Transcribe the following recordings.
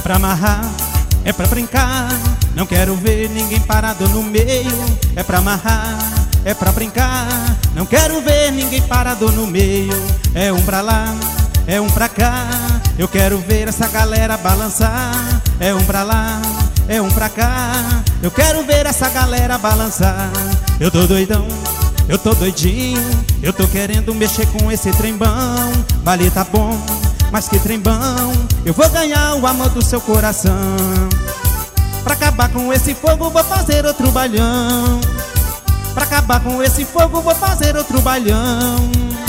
pra amarrar, é pra brincar. Não quero ver ninguém parado no meio. É pra amarrar, é pra brincar. Não quero ver ninguém parado no meio. É um pra lá, é um pra cá. Eu quero ver essa galera balançar. É um pra lá, é um pra cá. Eu quero ver essa galera balançar. Eu tô doidão, eu tô doidinho. Eu tô querendo mexer com esse trembão. Baile tá bom, mas que trembão. Eu vou ganhar o amor do seu coração. Pra acabar com esse fogo vou fazer outro bailão. Pra acabar com esse fogo vou fazer outro bailão.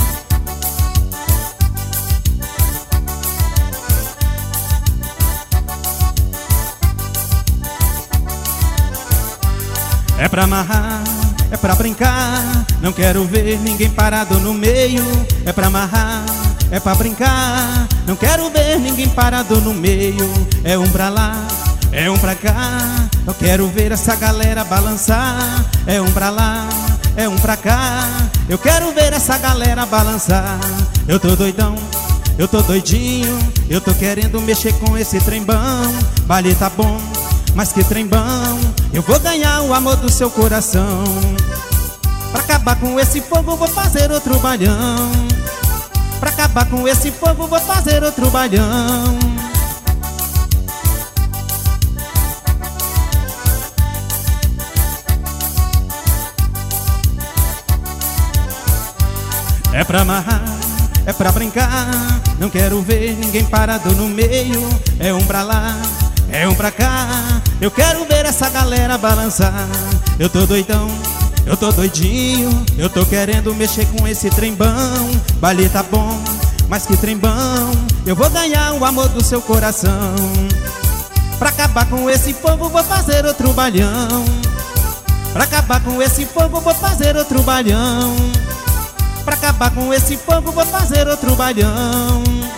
É pra amarrar, é pra brincar. Não quero ver ninguém parado no meio. É pra amarrar, é pra brincar. Não quero ver ninguém parado no meio. É um pra lá, é um pra cá. Eu quero ver essa galera balançar. É um pra lá, é um pra cá. Eu quero ver essa galera balançar. Eu tô doidão, eu tô doidinho. Eu tô querendo mexer com esse trembão. Baile tá bom, mas que trembão. Eu vou ganhar o amor do seu coração. Pra acabar com esse fogo vou fazer outro bailão. Pra acabar com esse fogo vou fazer outro bailão. É pra amarrar, é pra brincar. Não quero ver ninguém parado no meio. É um pra lá, é um pra cá. Eu quero ver essa galera balançar. Eu tô doidão, eu tô doidinho. Eu tô querendo mexer com esse trembão. Baile tá bom, mas que trembão. Eu vou ganhar o amor do seu coração. Pra acabar com esse fogo vou fazer outro bailão. Pra acabar com esse fogo vou fazer outro bailão. Pra acabar com esse fogo vou fazer outro bailão.